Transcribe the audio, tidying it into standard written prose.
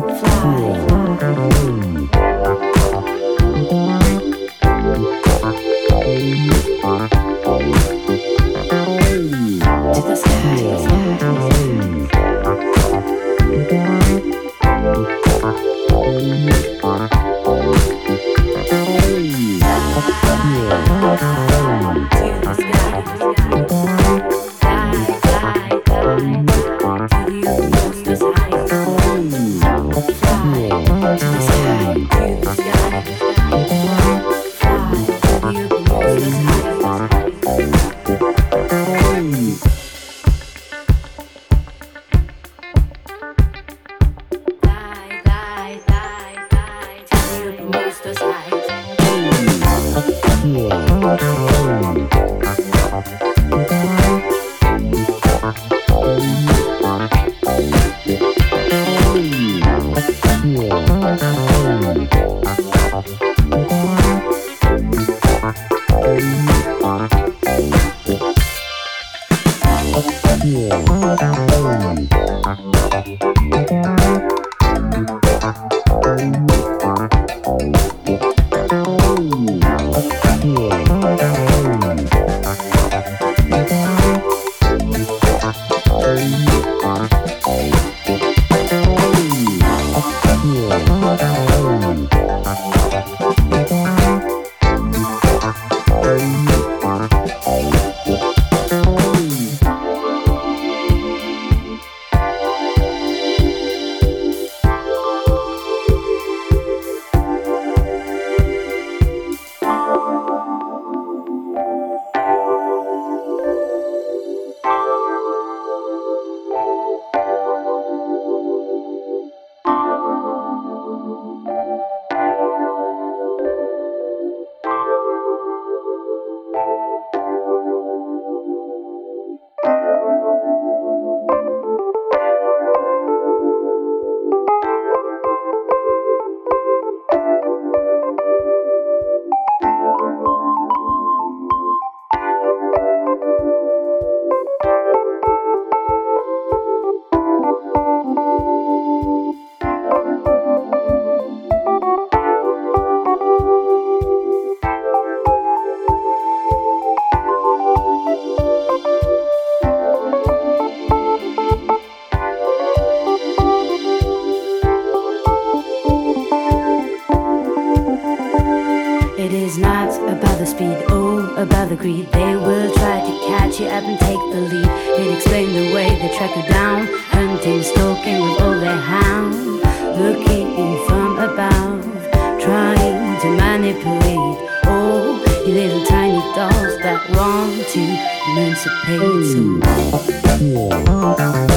It is not about the speed, oh, about the greed. They will try to catch you up and take the lead. It explains the way they track you down, hunting, stalking with all their hound, looking from above, trying to manipulate. Oh, you little tiny dolls that want to emancipate. So